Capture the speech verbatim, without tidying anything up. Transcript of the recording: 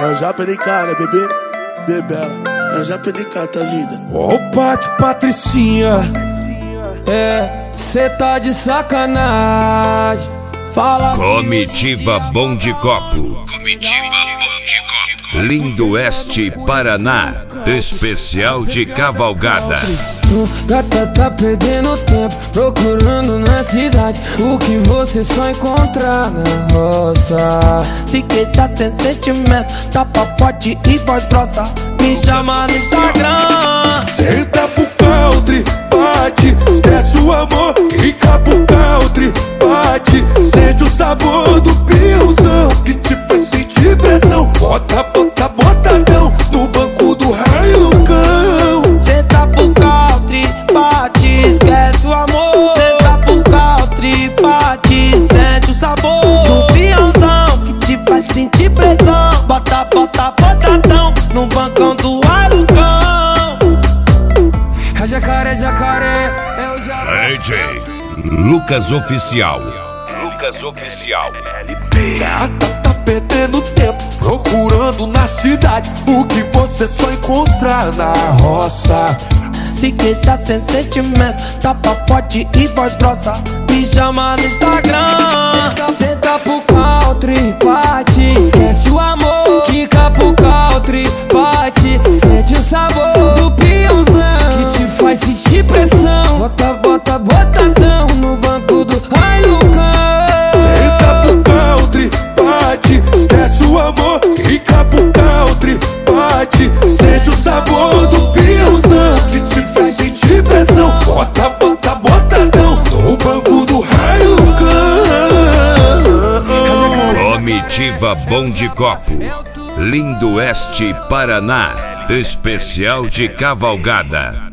Eu já perdi cara, bebê, bebela. Eu já perdi cara, tua vida. Ô Pati Patricinha, é, cê tá de sacanagem. Fala. Comitiva Bom de Copo. Comitiva Bom de Copo. Lindo Oeste, Paraná. Especial de cavalgada. Gata tá perdendo tempo procurando na cidade o que você só encontrar na roça. Se queixa sem sentimento, tapa forte e voz grossa, me chama no Instagram. Senta pro country, bate, esquece o amor, fica pro country, bate, sente o sabor do piozão que te faz sentir pressão. Bota, bota, botadão no banco do Hilux. Senta pro country, bate, esquece o amor. Senta pro country, bate, sente o sabor do piãozão que te faz sentir pressão. Bota, bota, botadão no bancão do Hilux. É jacaré, jacaré, é o jacaré. D J Lucas Oficial. Lucas Oficial. Gata tá perdendo tempo procurando na cidade o que você só encontrar na roça. Se queixa sem sentimento, tapa forte e voz grossa, me chama no Instagram. Senta pro country, bate, esquece o amor, quica pro country, bate, sente o sabor do piãozão que te faz sentir pressão. Bota, bota, botadão no banco do Hilux. Senta pro country, bate, esquece o amor, quica pro country, bate, sente o sabor do piãozão que te faz sentir pressão. Bota, bota, botadão no banco do Hilux. Comitiva Bom de Copo. Lindo Oeste, Paraná. Especial de cavalgada.